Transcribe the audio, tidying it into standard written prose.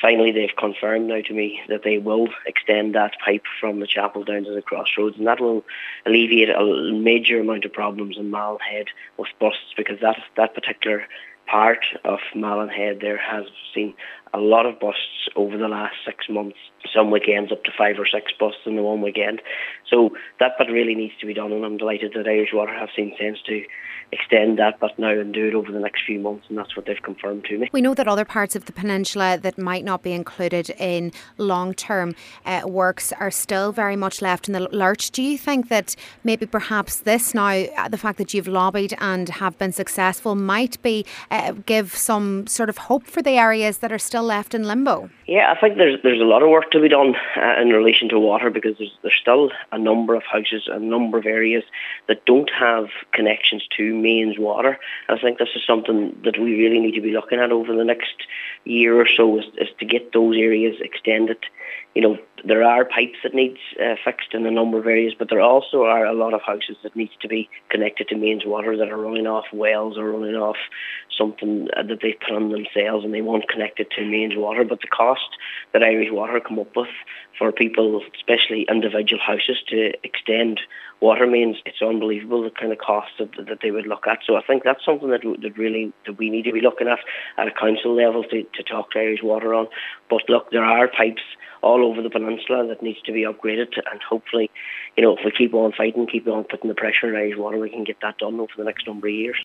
finally they've confirmed now to me that they will extend that pipe from the chapel down to the crossroads, and that will alleviate a major amount of problems in Malin Head with busts, because that particular part of Malin Head there has seen a lot of busts over the last 6 months. Some weekends up to 5 or 6 busts in the one weekend. So that bit really needs to be done, and I'm delighted that Irish Water have seen sense to extend that bit now and do it over the next few months, and that's what they've confirmed to me. We know that other parts of the peninsula that might not be included in long-term works are still very much left in the lurch. Do you think that maybe perhaps this now, the fact that you've lobbied and have been successful, might be give some sort of hope for the areas that are still left in limbo? Yeah, I think there's a lot of work to be done in relation to water, because there's still a number of houses, a number of areas that don't have connections to mains water. And I think this is something that we really need to be looking at over the next year or so, is to get those areas extended. You know, there are pipes that needs fixed in a number of areas, but there also are a lot of houses that needs to be connected to mains water that are running off wells or running off something that they put on themselves, and they won't connect it to mains water. But the cost that Irish Water come up with for people, especially individual houses, to extend water mains, it's unbelievable, the kind of costs that they would look at. So I think that's something that we need to be looking at a council level to talk to Irish Water on. But look, there are pipes all over the peninsula that needs to be upgraded, and hopefully, you know, if we keep on fighting, keep on putting the pressure on Irish Water, we can get that done over the next number of years.